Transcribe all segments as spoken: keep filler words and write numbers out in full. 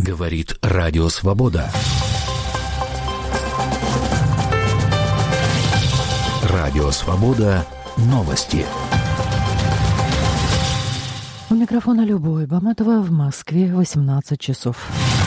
Говорит Радио Свобода. Радио Свобода. Новости. У микрофона Любовь Баматова, в Москве восемнадцать часов.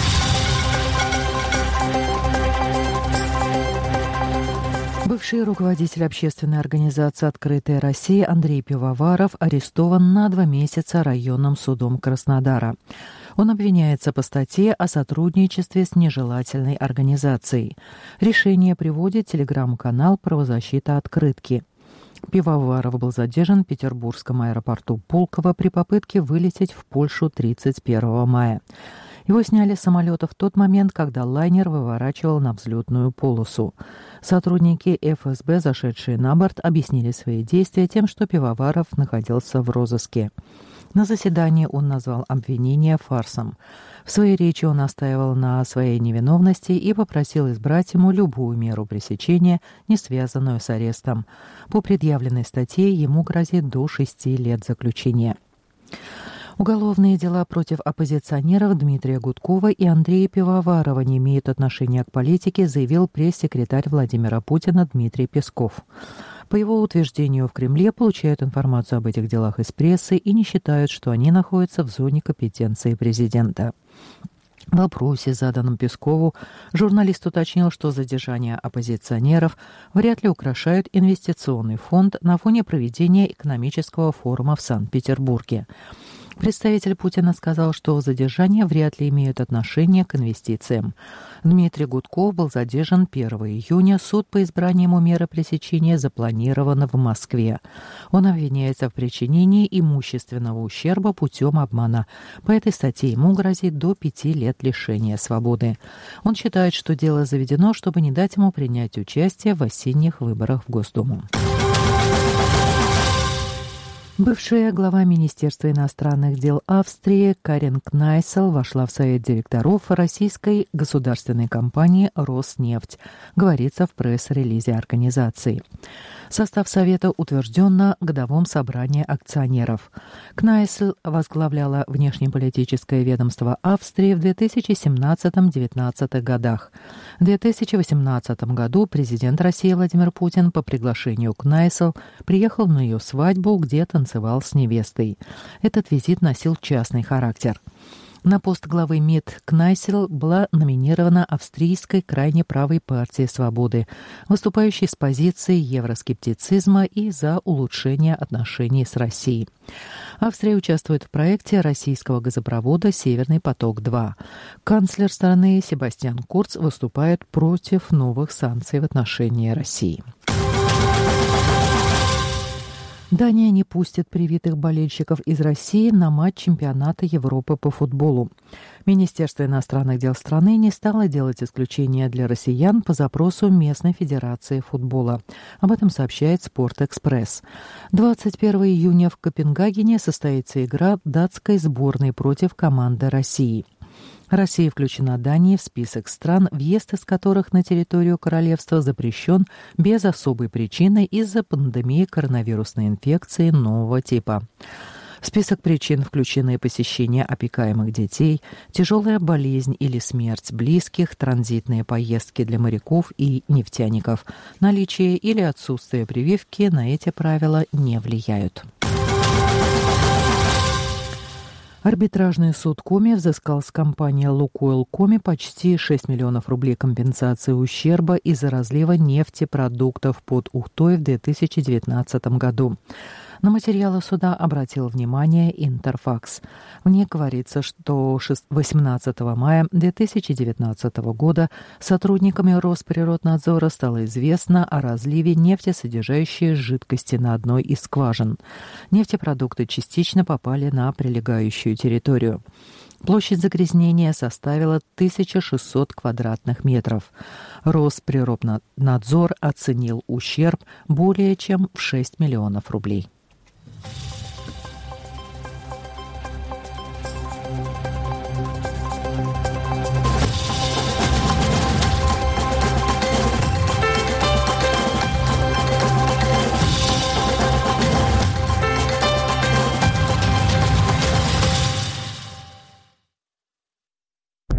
Бывший руководитель общественной организации «Открытая Россия» Андрей Пивоваров арестован на два месяца районным судом Краснодара. Он обвиняется по статье о сотрудничестве с нежелательной организацией. Решение приводит телеграм-канал «Правозащита Открытки». Пивоваров был задержан в петербургском аэропорту Пулково при попытке вылететь в Польшу тридцать первого мая. Его сняли с самолета в тот момент, когда лайнер выворачивал на взлетную полосу. Сотрудники эф эс бэ, зашедшие на борт, объяснили свои действия тем, что Пивоваров находился в розыске. На заседании он назвал обвинение фарсом. В своей речи он настаивал на своей невиновности и попросил избрать ему любую меру пресечения, не связанную с арестом. По предъявленной статье ему грозит до шести лет заключения. Уголовные дела против оппозиционеров Дмитрия Гудкова и Андрея Пивоварова не имеют отношения к политике, заявил пресс-секретарь Владимира Путина Дмитрий Песков. По его утверждению, в Кремле получают информацию об этих делах из прессы и не считают, что они находятся в зоне компетенции президента. В вопросе, заданном Пескову, журналист уточнил, что задержание оппозиционеров вряд ли украшают инвестиционный фонд на фоне проведения экономического форума в Санкт-Петербурге. Представитель Путина сказал, что задержания вряд ли имеют отношение к инвестициям. Дмитрий Гудков был задержан первого июня. Суд по избранию ему меры пресечения запланирован в Москве. Он обвиняется в причинении имущественного ущерба путем обмана. По этой статье ему грозит до пяти лет лишения свободы. Он считает, что дело заведено, чтобы не дать ему принять участие в осенних выборах в Госдуму. Бывшая глава Министерства иностранных дел Австрии Карен Кнайсел вошла в совет директоров российской государственной компании «Роснефть», говорится в пресс-релизе организации. Состав совета утвержден на годовом собрании акционеров. Кнайсел возглавляла внешнеполитическое ведомство Австрии в две тысячи семнадцатом — две тысячи девятнадцатом годах. В две тысячи восемнадцатом году президент России Владимир Путин по приглашению Кнайсел приехал на ее свадьбу, где танцевал с невестой. Этот визит носил частный характер. На пост главы МИД Кнайсел была номинирована австрийской крайне правой партией «Свободы», выступающей с позиции евроскептицизма и за улучшение отношений с Россией. Австрия участвует в проекте российского газопровода «Северный поток-два». Канцлер страны Себастьян Курц выступает против новых санкций в отношении России. Дания не пустит привитых болельщиков из России на матч чемпионата Европы по футболу. Министерство иностранных дел страны не стало делать исключения для россиян по запросу местной федерации футбола. Об этом сообщает «Спортэкспресс». двадцать первого июня в Копенгагене состоится игра датской сборной против команды России. Россия включена Данией в список стран, въезд из которых на территорию королевства запрещен без особой причины из-за пандемии коронавирусной инфекции нового типа. В список причин включены посещение опекаемых детей, тяжелая болезнь или смерть близких, транзитные поездки для моряков и нефтяников. Наличие или отсутствие прививки на эти правила не влияют. Арбитражный суд Коми взыскал с компании «Лукойл Коми» почти шесть миллионов рублей компенсации ущерба из-за разлива нефтепродуктов под Ухтой в две тысячи девятнадцатом году. На материалы суда обратил внимание Интерфакс. В ней говорится, что восемнадцатого мая две тысячи девятнадцатого года сотрудниками Росприроднадзора стало известно о разливе нефтесодержащей жидкости на одной из скважин. Нефтепродукты частично попали на прилегающую территорию. Площадь загрязнения составила тысяча шестьсот квадратных метров. Росприроднадзор оценил ущерб более чем в шесть миллионов рублей.